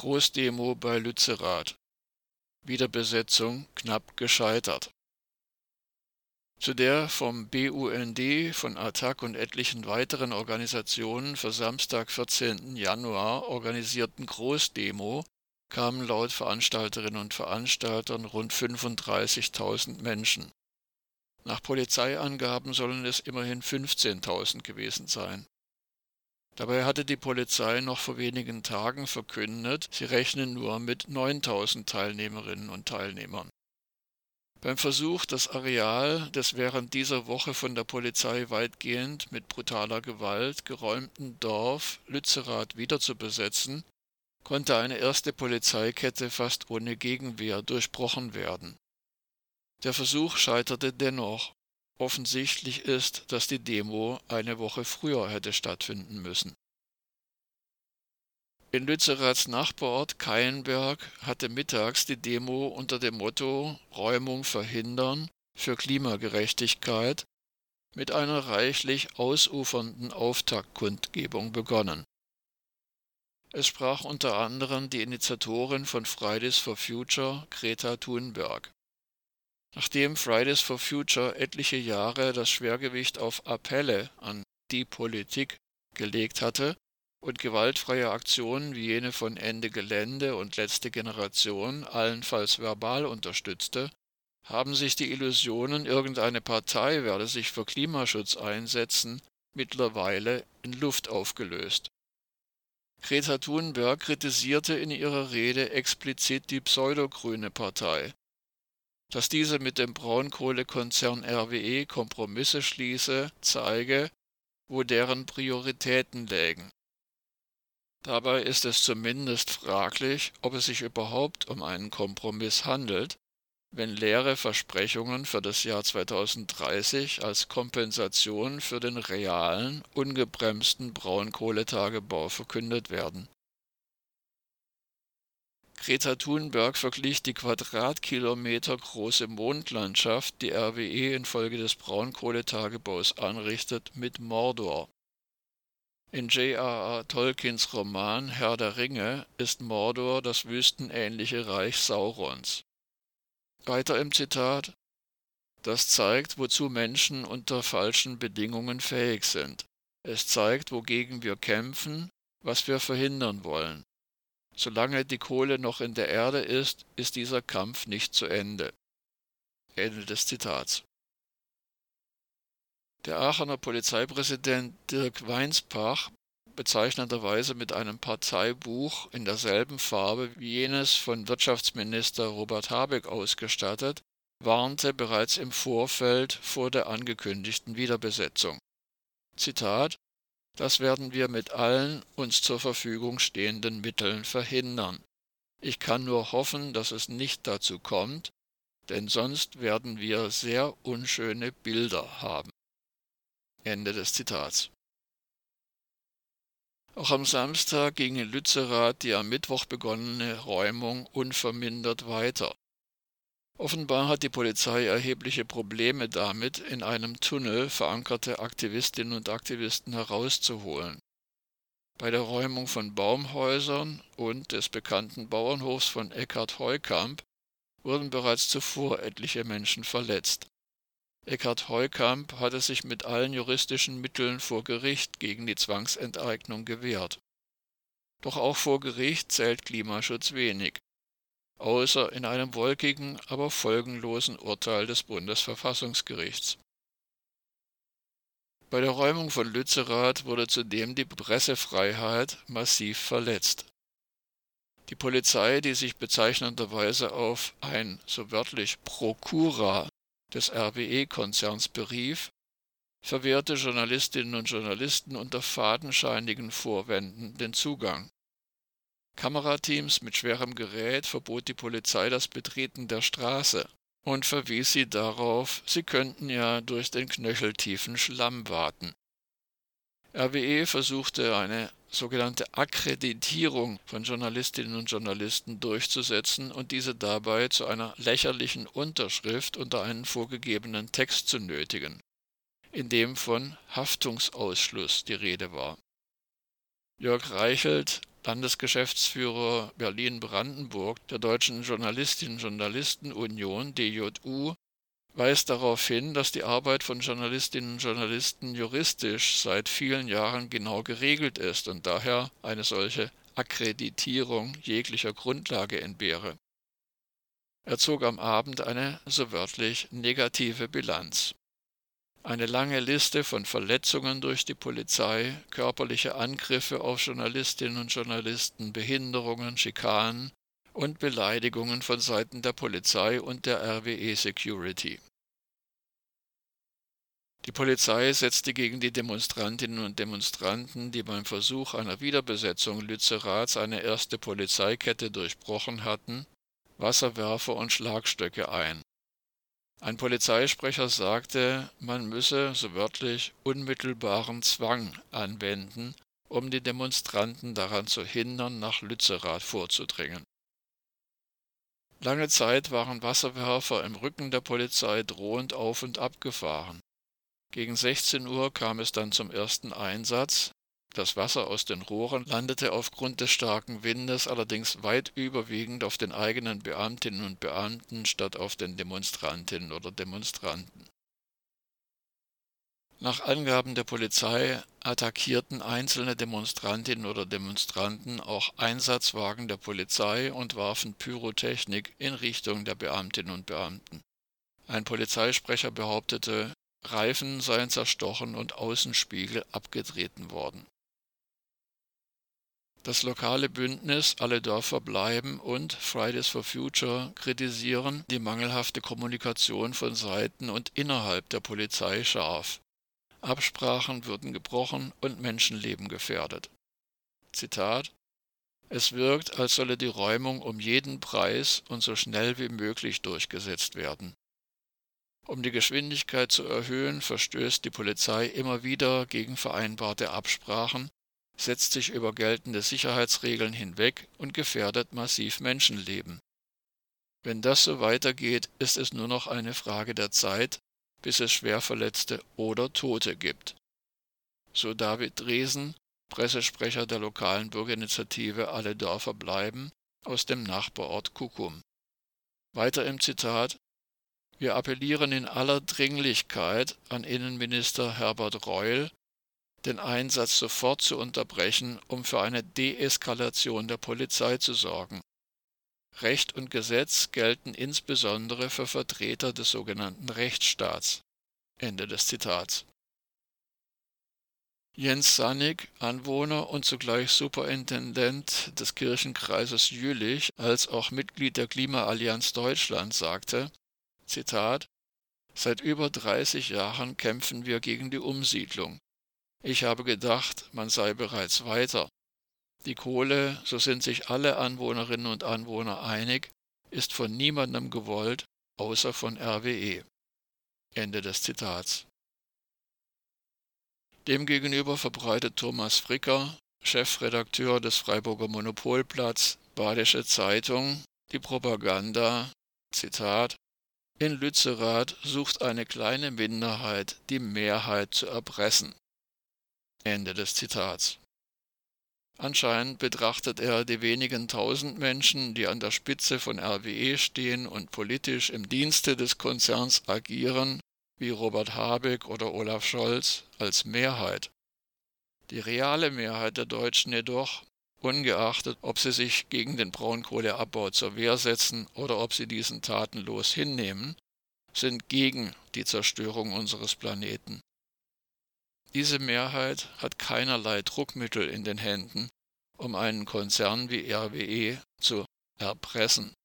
Großdemo bei Lützerath. Wiederbesetzung knapp gescheitert. Zu der vom BUND, von ATTAC und etlichen weiteren Organisationen für Samstag, 14. Januar organisierten Großdemo kamen laut Veranstalterinnen und Veranstaltern rund 35.000 Menschen. Nach Polizeiangaben sollen es immerhin 15.000 gewesen sein. Dabei hatte die Polizei noch vor wenigen Tagen verkündet, sie rechnen nur mit 9.000 Teilnehmerinnen und Teilnehmern. Beim Versuch, das Areal des während dieser Woche von der Polizei weitgehend mit brutaler Gewalt geräumten Dorf Lützerath wieder zu besetzen, konnte eine erste Polizeikette fast ohne Gegenwehr durchbrochen werden. Der Versuch scheiterte dennoch. Offensichtlich ist, dass die Demo eine Woche früher hätte stattfinden müssen. In Lützeraths Nachbarort Keienberg hatte mittags die Demo unter dem Motto »Räumung verhindern für Klimagerechtigkeit« mit einer reichlich ausufernden Auftaktkundgebung begonnen. Es sprach unter anderem die Initiatorin von Fridays for Future, Greta Thunberg. Nachdem Fridays for Future etliche Jahre das Schwergewicht auf Appelle an die Politik gelegt hatte und gewaltfreie Aktionen wie jene von Ende Gelände und Letzte Generation allenfalls verbal unterstützte, haben sich die Illusionen, irgendeine Partei werde sich für Klimaschutz einsetzen, mittlerweile in Luft aufgelöst. Greta Thunberg kritisierte in ihrer Rede explizit die pseudogrüne Partei. Dass diese mit dem Braunkohlekonzern RWE Kompromisse schließe, zeige, wo deren Prioritäten lägen. Dabei ist es zumindest fraglich, ob es sich überhaupt um einen Kompromiss handelt, wenn leere Versprechungen für das Jahr 2030 als Kompensation für den realen, ungebremsten Braunkohletagebau verkündet werden. Greta Thunberg verglich die Quadratkilometer große Mondlandschaft, die RWE infolge des Braunkohletagebaus anrichtet, mit Mordor. In J.R.R. Tolkiens Roman Herr der Ringe ist Mordor das wüstenähnliche Reich Saurons. Weiter im Zitat: Das zeigt, wozu Menschen unter falschen Bedingungen fähig sind. Es zeigt, wogegen wir kämpfen, was wir verhindern wollen. Solange die Kohle noch in der Erde ist, ist dieser Kampf nicht zu Ende. Ende des Zitats. Der Aachener Polizeipräsident Dirk Weinsbach, bezeichnenderweise mit einem Parteibuch in derselben Farbe wie jenes von Wirtschaftsminister Robert Habeck ausgestattet, warnte bereits im Vorfeld vor der angekündigten Wiederbesetzung. Zitat: Das werden wir mit allen uns zur Verfügung stehenden Mitteln verhindern. Ich kann nur hoffen, dass es nicht dazu kommt, denn sonst werden wir sehr unschöne Bilder haben. Ende des Zitats. Auch am Samstag ging in Lützerath die am Mittwoch begonnene Räumung unvermindert weiter. Offenbar hat die Polizei erhebliche Probleme damit, in einem Tunnel verankerte Aktivistinnen und Aktivisten herauszuholen. Bei der Räumung von Baumhäusern und des bekannten Bauernhofs von Eckhard Heukamp wurden bereits zuvor etliche Menschen verletzt. Eckhard Heukamp hatte sich mit allen juristischen Mitteln vor Gericht gegen die Zwangsenteignung gewehrt. Doch auch vor Gericht zählt Klimaschutz wenig, außer in einem wolkigen, aber folgenlosen Urteil des Bundesverfassungsgerichts. Bei der Räumung von Lützerath wurde zudem die Pressefreiheit massiv verletzt. Die Polizei, die sich bezeichnenderweise auf ein, so wörtlich, Prokura des RWE-Konzerns berief, verwehrte Journalistinnen und Journalisten unter fadenscheinigen Vorwänden den Zugang. Kamerateams mit schwerem Gerät verbot die Polizei das Betreten der Straße und verwies sie darauf, sie könnten ja durch den knöcheltiefen Schlamm waten. RWE versuchte eine sogenannte Akkreditierung von Journalistinnen und Journalisten durchzusetzen und diese dabei zu einer lächerlichen Unterschrift unter einen vorgegebenen Text zu nötigen, in dem von Haftungsausschluss die Rede war. Jörg Reichelt, Landesgeschäftsführer Berlin-Brandenburg der Deutschen Journalistinnen und Journalisten-Union (DJU), weist darauf hin, dass die Arbeit von Journalistinnen und Journalisten juristisch seit vielen Jahren genau geregelt ist und daher eine solche Akkreditierung jeglicher Grundlage entbehre. Er zog am Abend eine, so wörtlich, negative Bilanz. Eine lange Liste von Verletzungen durch die Polizei, körperliche Angriffe auf Journalistinnen und Journalisten, Behinderungen, Schikanen und Beleidigungen von Seiten der Polizei und der RWE Security. Die Polizei setzte gegen die Demonstrantinnen und Demonstranten, die beim Versuch einer Wiederbesetzung Lützeraths eine erste Polizeikette durchbrochen hatten, Wasserwerfer und Schlagstöcke ein. Ein Polizeisprecher sagte, man müsse, so wörtlich, unmittelbaren Zwang anwenden, um die Demonstranten daran zu hindern, nach Lützerath vorzudringen. Lange Zeit waren Wasserwerfer im Rücken der Polizei drohend auf und ab gefahren. Gegen 16 Uhr kam es dann zum ersten Einsatz. Das Wasser aus den Rohren landete aufgrund des starken Windes allerdings weit überwiegend auf den eigenen Beamtinnen und Beamten statt auf den Demonstrantinnen oder Demonstranten. Nach Angaben der Polizei attackierten einzelne Demonstrantinnen oder Demonstranten auch Einsatzwagen der Polizei und warfen Pyrotechnik in Richtung der Beamtinnen und Beamten. Ein Polizeisprecher behauptete, Reifen seien zerstochen und Außenspiegel abgetreten worden. Das lokale Bündnis Alle Dörfer bleiben und Fridays for Future kritisieren die mangelhafte Kommunikation von Seiten und innerhalb der Polizei scharf. Absprachen würden gebrochen und Menschenleben gefährdet. Zitat: Es wirkt, als solle die Räumung um jeden Preis und so schnell wie möglich durchgesetzt werden. Um die Geschwindigkeit zu erhöhen, verstößt die Polizei immer wieder gegen vereinbarte Absprachen, setzt sich über geltende Sicherheitsregeln hinweg und gefährdet massiv Menschenleben. Wenn das so weitergeht, ist es nur noch eine Frage der Zeit, bis es Schwerverletzte oder Tote gibt. So David Dresen, Pressesprecher der lokalen Bürgerinitiative Alle Dörfer bleiben, aus dem Nachbarort Kuckum. Weiter im Zitat: Wir appellieren in aller Dringlichkeit an Innenminister Herbert Reul, den Einsatz sofort zu unterbrechen, um für eine Deeskalation der Polizei zu sorgen. Recht und Gesetz gelten insbesondere für Vertreter des sogenannten Rechtsstaats. Ende des Zitats. Jens Sannig, Anwohner und zugleich Superintendent des Kirchenkreises Jülich, als auch Mitglied der Klimaallianz Deutschland, sagte, Zitat: Seit über 30 Jahren kämpfen wir gegen die Umsiedlung. Ich habe gedacht, man sei bereits weiter. Die Kohle, so sind sich alle Anwohnerinnen und Anwohner einig, ist von niemandem gewollt, außer von RWE. Ende des Zitats. Demgegenüber verbreitet Thomas Fricker, Chefredakteur des Freiburger Monopolblatts Badische Zeitung, die Propaganda, Zitat: In Lützerath sucht eine kleine Minderheit, die Mehrheit zu erpressen. Ende des Zitats. Anscheinend betrachtet er die wenigen tausend Menschen, die an der Spitze von RWE stehen und politisch im Dienste des Konzerns agieren, wie Robert Habeck oder Olaf Scholz, als Mehrheit. Die reale Mehrheit der Deutschen jedoch, ungeachtet, ob sie sich gegen den Braunkohleabbau zur Wehr setzen oder ob sie diesen tatenlos hinnehmen, sind gegen die Zerstörung unseres Planeten. Diese Mehrheit hat keinerlei Druckmittel in den Händen, um einen Konzern wie RWE zu erpressen.